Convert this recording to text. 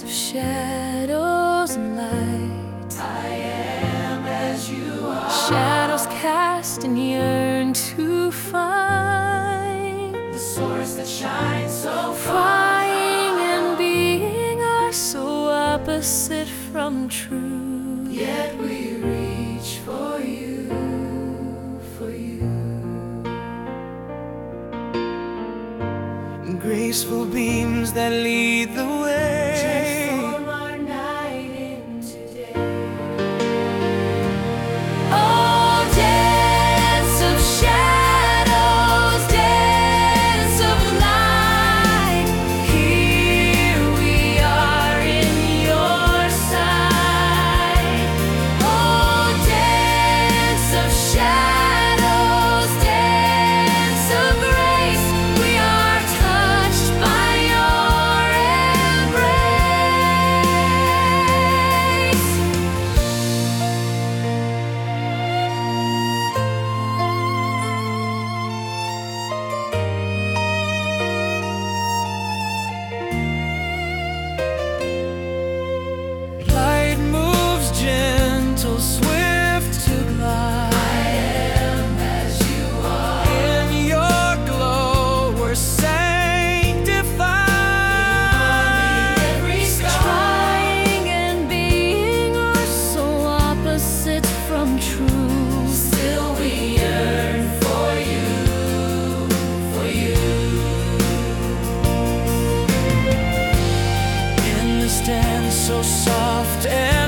of shadows and light. I am as you are. Shadows cast and yearn to find The source that shines so far. Crying and being are so opposite from truth. Yet we reach for you, for you. Graceful beams that lead the way. Transform our night into day. Oh, dance of shadows, dance of light. Here we are in your sight. Oh, dance of shadows, dance of grace. We are touched by your embrace. Light moves gentle, swift to glide. I am as you are. In your glow we're sanctified. Every scar. Trying and being are so opposite from truth. Still we yearn for you, for you. In this dance so soft and